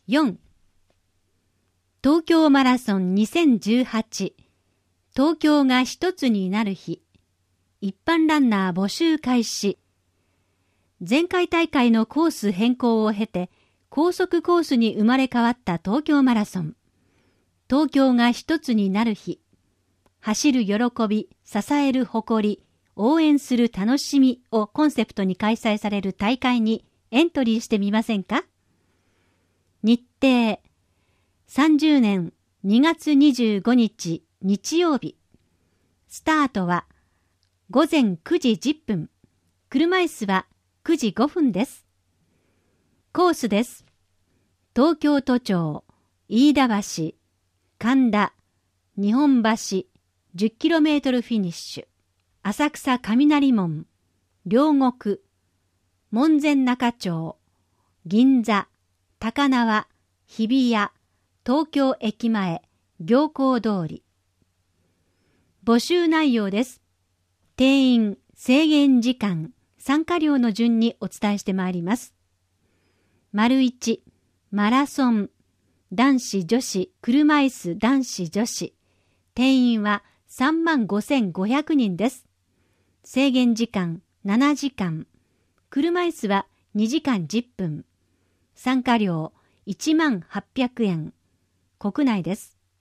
4、東京マラソン2018、東京が一つになる日、一般ランナー募集開始。前回大会のコース変更を経て、高速コースに生まれ変わった東京マラソン。東京が一つになる日。走る喜び、支える誇り、応援する楽しみをコンセプトに開催される大会にエントリーしてみませんか？日程、30年2月25日日曜日。スタートは午前9時10分。車椅子は9時5分です。コースです。東京都庁、飯田橋、神田、日本橋、10km フィニッシュ。浅草雷門、両国、門前仲町、銀座、高輪、日比谷、東京駅前、行幸通り。募集内容です。定員、制限時間、参加料の順にお伝えしてまいります。1、マラソン、男子女子、車椅子男子女子。定員は35,500人です。制限時間7時間。車椅子は2時間10分。参加料18,800円。国内です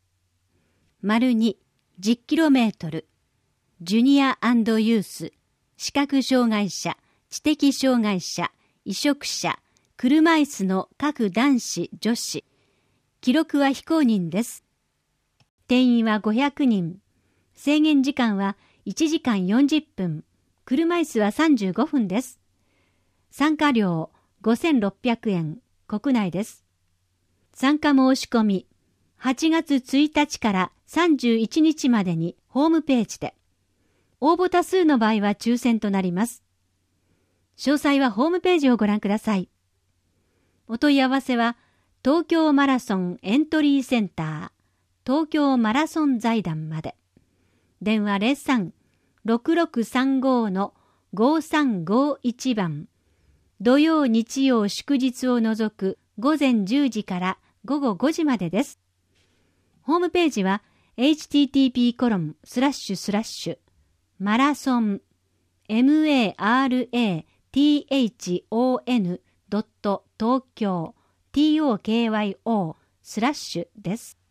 。2、10km。ジュニア&ユース、視覚障害者、知的障害者、移植者、車椅子の各男子、女子。記録は非公認です。定員は500人。制限時間は1時間40分。車椅子は35分です。参加料5,600円。国内です。参加申し込み、8月1日から31日までにホームページで。応募多数の場合は抽選となります。詳細はホームページをご覧ください。お問い合わせは、東京マラソンエントリーセンター、東京マラソン財団まで。電話03-6635-5351番。土曜日曜祝日を除く午前10時から午後5時までです。ホームページは http:// マラソン marathon.tokyo です。